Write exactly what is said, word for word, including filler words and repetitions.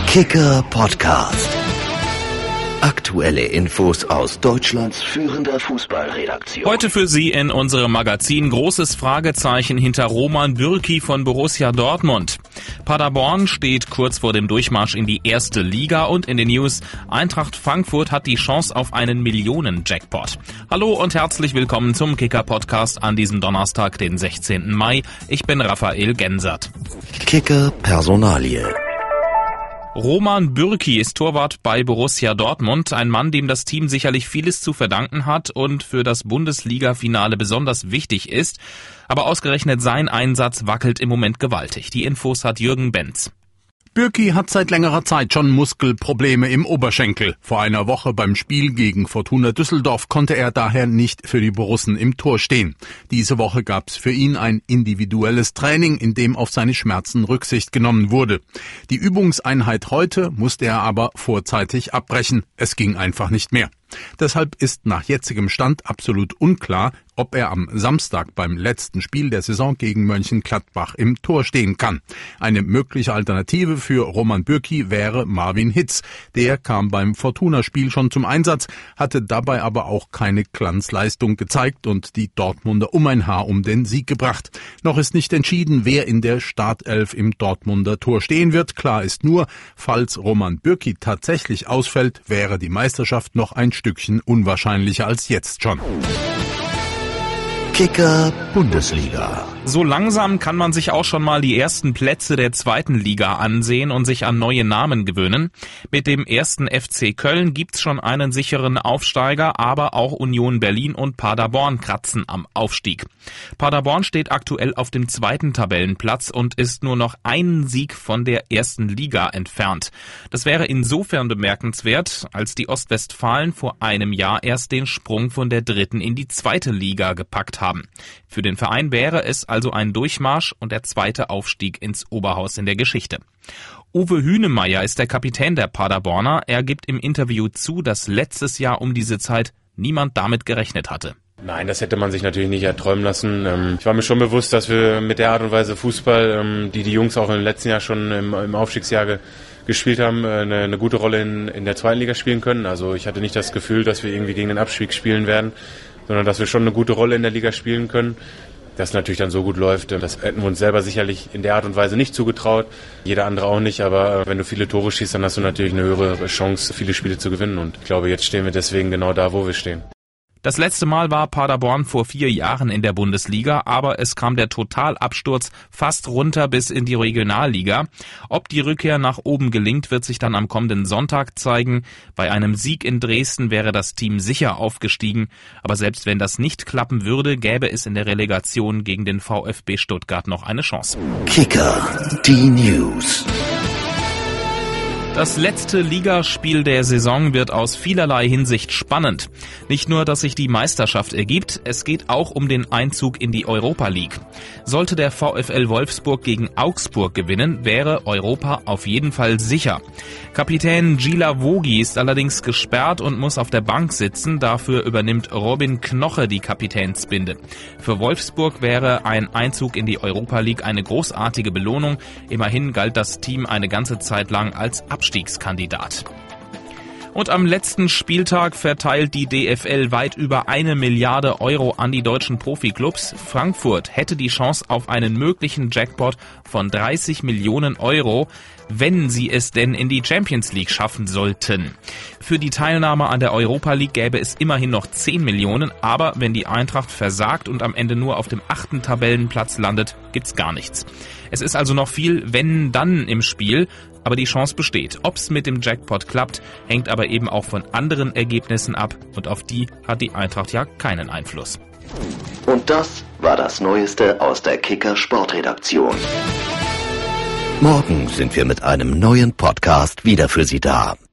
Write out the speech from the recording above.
Kicker Podcast. Aktuelle Infos aus Deutschlands führender Fußballredaktion. Heute für Sie in unserem Magazin großes Fragezeichen hinter Roman Bürki von Borussia Dortmund. Paderborn steht kurz vor dem Durchmarsch in die erste Liga und in den News: Eintracht Frankfurt hat die Chance auf einen Millionen-Jackpot. Hallo und herzlich willkommen zum Kicker Podcast an diesem Donnerstag, den sechzehnten Mai. Ich bin Raphael Gensert. Kicker Personalie. Roman Bürki ist Torwart bei Borussia Dortmund, ein Mann, dem das Team sicherlich vieles zu verdanken hat und für das Bundesliga-Finale besonders wichtig ist. Aber ausgerechnet sein Einsatz wackelt im Moment gewaltig. Die Infos hat Jürgen Benz. Bürki hat seit längerer Zeit schon Muskelprobleme im Oberschenkel. Vor einer Woche beim Spiel gegen Fortuna Düsseldorf konnte er daher nicht für die Borussen im Tor stehen. Diese Woche gab es für ihn ein individuelles Training, in dem auf seine Schmerzen Rücksicht genommen wurde. Die Übungseinheit heute musste er aber vorzeitig abbrechen. Es ging einfach nicht mehr. Deshalb ist nach jetzigem Stand absolut unklar, ob er am Samstag beim letzten Spiel der Saison gegen Mönchengladbach im Tor stehen kann. Eine mögliche Alternative für Roman Bürki wäre Marvin Hitz. Der kam beim Fortuna-Spiel schon zum Einsatz, hatte dabei aber auch keine Glanzleistung gezeigt und die Dortmunder um ein Haar um den Sieg gebracht. Noch ist nicht entschieden, wer in der Startelf im Dortmunder Tor stehen wird. Klar ist nur, falls Roman Bürki tatsächlich ausfällt, wäre die Meisterschaft noch ein Stückchen unwahrscheinlicher als jetzt schon. Kicker Bundesliga. So langsam kann man sich auch schon mal die ersten Plätze der zweiten Liga ansehen und sich an neue Namen gewöhnen. Mit dem ersten F C Köln gibt's schon einen sicheren Aufsteiger, aber auch Union Berlin und Paderborn kratzen am Aufstieg. Paderborn steht aktuell auf dem zweiten Tabellenplatz und ist nur noch einen Sieg von der ersten Liga entfernt. Das wäre insofern bemerkenswert, als die Ostwestfalen vor einem Jahr erst den Sprung von der dritten in die zweite Liga gepackt haben. Für den Verein wäre es also ein Durchmarsch und der zweite Aufstieg ins Oberhaus in der Geschichte. Uwe Hünemeyer ist der Kapitän der Paderborner. Er gibt im Interview zu, dass letztes Jahr um diese Zeit niemand damit gerechnet hatte. Nein, das hätte man sich natürlich nicht erträumen lassen. Ich war mir schon bewusst, dass wir mit der Art und Weise Fußball, die die Jungs auch im letzten Jahr schon im Aufstiegsjahr gespielt haben, eine, eine gute Rolle in, in der zweiten Liga spielen können. Also ich hatte nicht das Gefühl, dass wir irgendwie gegen den Abstieg spielen werden, sondern dass wir schon eine gute Rolle in der Liga spielen können. Dass es natürlich dann so gut läuft, das hätten wir uns selber sicherlich in der Art und Weise nicht zugetraut. Jeder andere auch nicht, aber wenn du viele Tore schießt, dann hast du natürlich eine höhere Chance, viele Spiele zu gewinnen. Und ich glaube, jetzt stehen wir deswegen genau da, wo wir stehen. Das letzte Mal war Paderborn vor vier Jahren in der Bundesliga, aber es kam der Totalabsturz fast runter bis in die Regionalliga. Ob die Rückkehr nach oben gelingt, wird sich dann am kommenden Sonntag zeigen. Bei einem Sieg in Dresden wäre das Team sicher aufgestiegen, aber selbst wenn das nicht klappen würde, gäbe es in der Relegation gegen den VfB Stuttgart noch eine Chance. Kicker, die News. Das letzte Ligaspiel der Saison wird aus vielerlei Hinsicht spannend. Nicht nur, dass sich die Meisterschaft ergibt, es geht auch um den Einzug in die Europa League. Sollte der VfL Wolfsburg gegen Augsburg gewinnen, wäre Europa auf jeden Fall sicher. Kapitän Gila Vogi ist allerdings gesperrt und muss auf der Bank sitzen. Dafür übernimmt Robin Knoche die Kapitänsbinde. Für Wolfsburg wäre ein Einzug in die Europa League eine großartige Belohnung. Immerhin galt das Team eine ganze Zeit lang als Abstiegskandidat. Und am letzten Spieltag verteilt die D F L weit über eine Milliarde Euro an die deutschen Profiklubs. Frankfurt hätte die Chance auf einen möglichen Jackpot von dreißig Millionen Euro, wenn sie es denn in die Champions League schaffen sollten. Für die Teilnahme an der Europa League gäbe es immerhin noch zehn Millionen, aber wenn die Eintracht versagt und am Ende nur auf dem achten Tabellenplatz landet, gibt's gar nichts. Es ist also noch viel Wenn dann im Spiel, aber die Chance besteht. Ob's mit dem Jackpot klappt, hängt aber eben auch von anderen Ergebnissen ab und auf die hat die Eintracht ja keinen Einfluss. Und das war das Neueste aus der Kicker Sportredaktion. Morgen sind wir mit einem neuen Podcast wieder für Sie da.